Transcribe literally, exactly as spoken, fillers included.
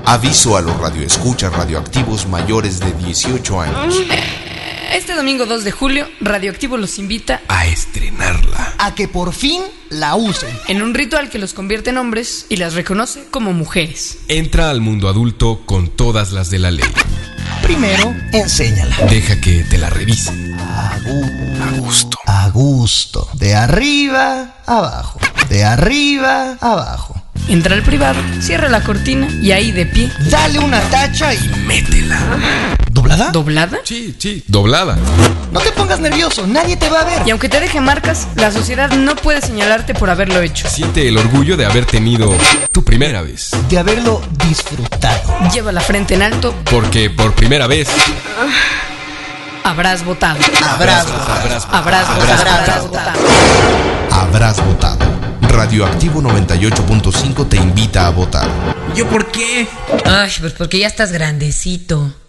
Aviso a los radioescuchas radioactivos mayores de dieciocho años. Este domingo dos de julio, Radioactivo los invita a estrenarla. A que por fin la usen. En un ritual que los convierte en hombres y las reconoce como mujeres. Entra al mundo adulto con todas las de la ley. Primero, enséñala. Deja que te la revisen. A, gu- A gusto. a gusto. De arriba, abajo. De arriba, abajo. Entra al privado, cierra la cortina y ahí de pie. Dale una tacha y Métela. ¿doblada? ¿Doblada? Sí, sí, doblada. No te pongas nervioso, nadie te va a ver. Y aunque te deje marcas, la sociedad no puede señalarte por haberlo hecho. Siente el orgullo de haber tenido tu primera vez. De haberlo disfrutado. Lleva la frente en alto, Porque por primera vez habrás votado. Abrazo. habrás Habrás votado. Habrás Habrás votado. votado. Habrás votado. Radioactivo noventa y ocho punto cinco te invita a votar. ¿Yo por qué? Ay, pues porque ya estás grandecito.